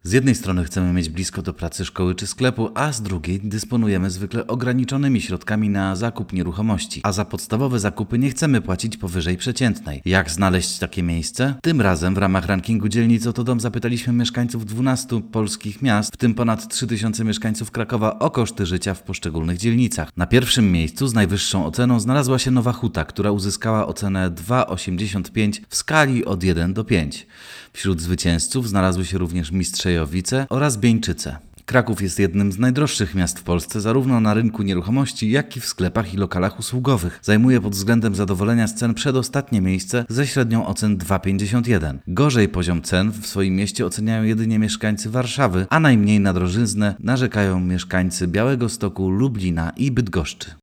Z jednej strony chcemy mieć blisko do pracy, szkoły czy sklepu, a z drugiej dysponujemy zwykle ograniczonymi środkami na zakup nieruchomości, a za podstawowe zakupy nie chcemy płacić powyżej przeciętnej. Jak znaleźć takie miejsce? Tym razem w ramach rankingu dzielnic Oto Dom zapytaliśmy mieszkańców 12 polskich miast, w tym ponad 3000 mieszkańców Krakowa, o koszty życia w poszczególnych dzielnicach. Na pierwszym miejscu z najwyższą oceną znalazła się Nowa Huta, która uzyskała ocenę 2,85 w skali od 1 do 5. Wśród zwycięzców znalazły się również Mistrzejowice oraz Bieńczyce. Kraków jest jednym z najdroższych miast w Polsce, zarówno na rynku nieruchomości, jak i w sklepach i lokalach usługowych. Zajmuje pod względem zadowolenia z cen przedostatnie miejsce ze średnią ocen 2,51. Gorzej poziom cen w swoim mieście oceniają jedynie mieszkańcy Warszawy, a najmniej na drożyznę narzekają mieszkańcy Białegostoku, Lublina i Bydgoszczy.